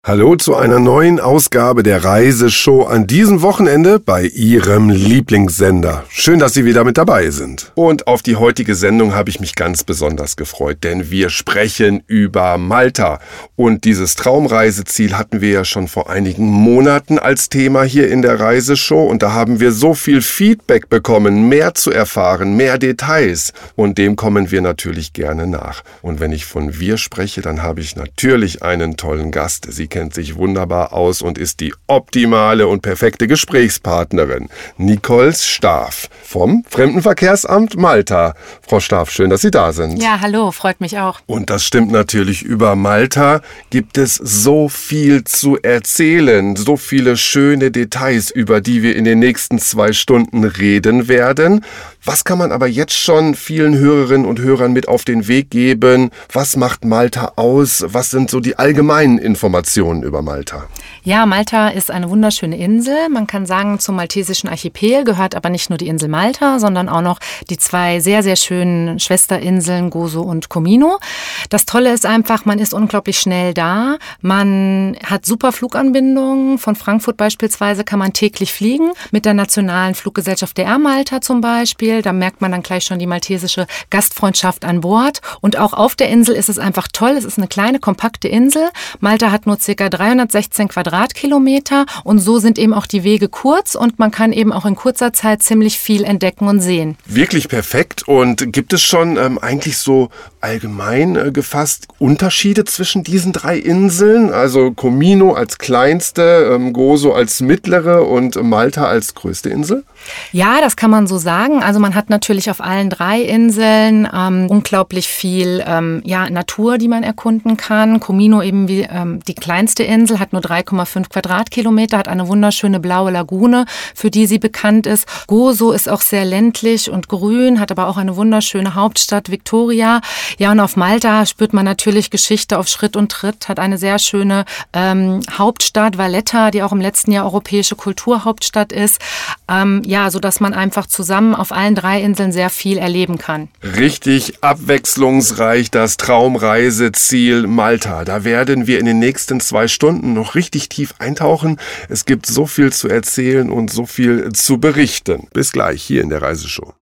Hallo zu einer neuen Ausgabe der Reiseshow an diesem Wochenende bei Ihrem Lieblingssender. Schön, dass Sie wieder mit dabei sind. Und auf die heutige Sendung habe ich mich ganz besonders gefreut, denn wir sprechen über Malta. Und dieses Traumreiseziel hatten wir ja schon vor einigen Monaten als Thema hier in der Reiseshow. Und da haben wir so viel Feedback bekommen, mehr zu erfahren, mehr Details. Und dem kommen wir natürlich gerne nach. Und wenn ich von wir spreche, dann habe ich natürlich einen tollen Gast. Sie kennt sich wunderbar aus und ist die optimale und perfekte Gesprächspartnerin. Nicole Staaf vom Fremdenverkehrsamt Malta. Frau Staaf, schön, dass Sie da sind. Ja, hallo, freut mich auch. Und das stimmt natürlich, über Malta gibt es so viel zu erzählen, so viele schöne Details, über die wir in den nächsten 2 Stunden reden werden. Was kann man aber jetzt schon vielen Hörerinnen und Hörern mit auf den Weg geben? Was macht Malta aus? Was sind so die allgemeinen Informationen über Malta? Ja, Malta ist eine wunderschöne Insel. Man kann sagen, zum maltesischen Archipel gehört aber nicht nur die Insel Malta, sondern auch noch die 2 sehr, sehr schönen Schwesterinseln Gozo und Comino. Das Tolle ist einfach, man ist unglaublich schnell da. Man hat super Fluganbindungen. Von Frankfurt beispielsweise kann man täglich fliegen. Mit der nationalen Fluggesellschaft DR Malta zum Beispiel. Da merkt man dann gleich schon die maltesische Gastfreundschaft an Bord. Und auch auf der Insel ist es einfach toll. Es ist eine kleine, kompakte Insel. Malta hat nur ca. 316 Quadratkilometer und so sind eben auch die Wege kurz und man kann eben auch in kurzer Zeit ziemlich viel entdecken und sehen. Wirklich perfekt. Und gibt es schon eigentlich so allgemein gefasst Unterschiede zwischen diesen 3 Inseln? Also Comino als kleinste, Gozo als mittlere und Malta als größte Insel? Ja, das kann man so sagen. Also man hat natürlich auf allen 3 Inseln unglaublich viel Natur, die man erkunden kann. Comino eben wie die kleinste Insel, hat nur 3,5 Quadratkilometer, hat eine wunderschöne blaue Lagune, für die sie bekannt ist. Gozo ist auch sehr ländlich und grün, hat aber auch eine wunderschöne Hauptstadt, Victoria. Ja, und auf Malta spürt man natürlich Geschichte auf Schritt und Tritt, hat eine sehr schöne Hauptstadt, Valletta, die auch im letzten Jahr europäische Kulturhauptstadt ist. Sodass man einfach zusammen auf allen 3 Inseln sehr viel erleben kann. Richtig abwechslungsreich, das Traumreiseziel Malta. Da werden wir in den nächsten 2 Stunden noch richtig tief eintauchen. Es gibt so viel zu erzählen und so viel zu berichten. Bis gleich hier in der Reiseshow.